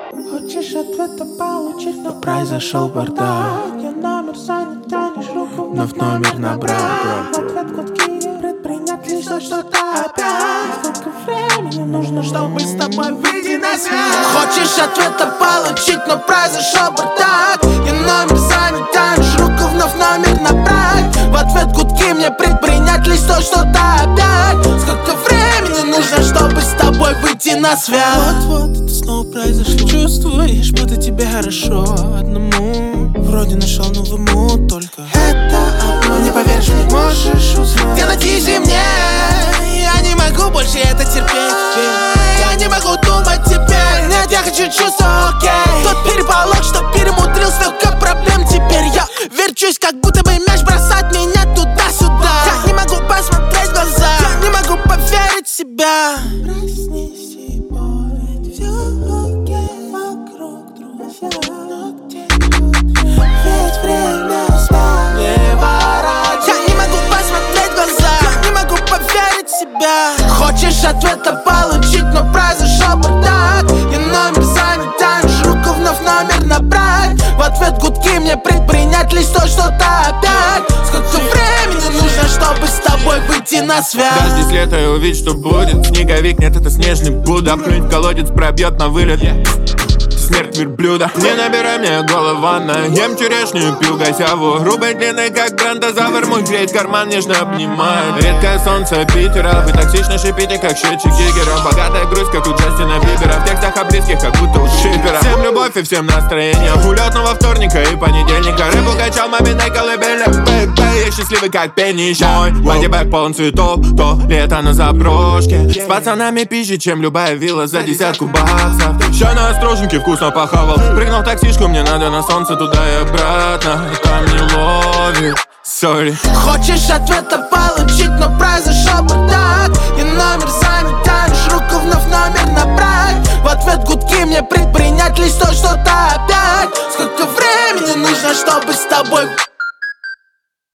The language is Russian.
Хочешь ответа получить, но произошел бардак. Я номер занят, тянешь руку, но в номер набрать. В ответ гудки, предпринять лишь что-то опять. Сколько времени нужно, чтобы с тобой выйти на связь? Хочешь ответа получить, но произошел бардак. Я номер занят, тянешь руку, вновь номер набрать. В ответ гудки, мне предпринять лишь что-то опять. Сколько времени нужно, чтобы с тобой выйти на связь? Вот-вот это снова произошло. Чувствуешь, будто тебе хорошо одному. Вроде нашел новый мут, только это одно. Не поверишь, не можешь узнать. Гарантизи мне, я не могу больше это терпеть. Я не могу думать теперь. Нет, я хочу чувствовать, окей. Тот переполох, что перемудрил, столько проблем. Теперь я верчусь, как будто бы мяч бросать меня туда-сюда. Я не могу посмотреть в глаза, я не могу поверить в себя. Проснись и пой, ведь все окей вокруг, друзья. Но где ведь время спать не воротит. Я не могу посмотреть в глаза, я не могу поверить в себя. Хочешь ответа получить, но произошел бардак. Я номер занят, тянешь руку, вновь номер набрать. В ответ гудки, мне предпринять лишь что-то опять. Сколько времени нужно, чтобы с тобой выйти на связь? Дождись лето и увидь, что будет. Снеговик, нет, это снежный Будда. Плюнь в колодец, пробьет на вылет. Смерть верблюда. Не набирай мне голованна. Ем черешню, пью гасяву. Грубой длинный, как брандозавр. Мой греть карман нежно обнимает. Редкое солнце Питера. Вы токсично шипите, как счетчик Гигера. Богатая грусть, как у Джастина Бибера. В текстах о близких, как будто у шипера. Всем любовь и всем настроение. Улетного вторника и понедельника. Рыбу качал маминой колыбели. Бэй-бэй, я счастливый, как пенища. Мой бодибэк полон цветов. То лето на заброшке. С пацанами пизже, чем любая вилла за 10 баксов. Ща на острожнике вкусно похавал. Прыгнул в таксишку, мне надо на солнце туда и обратно. Там не ловит, сори. Хочешь ответа получить, но произошел бардак. Я номер занят, тянешь руку, вновь номер набрать. В ответ гудки, мне предпринять лишь что-то опять. Сколько времени нужно, чтобы с тобой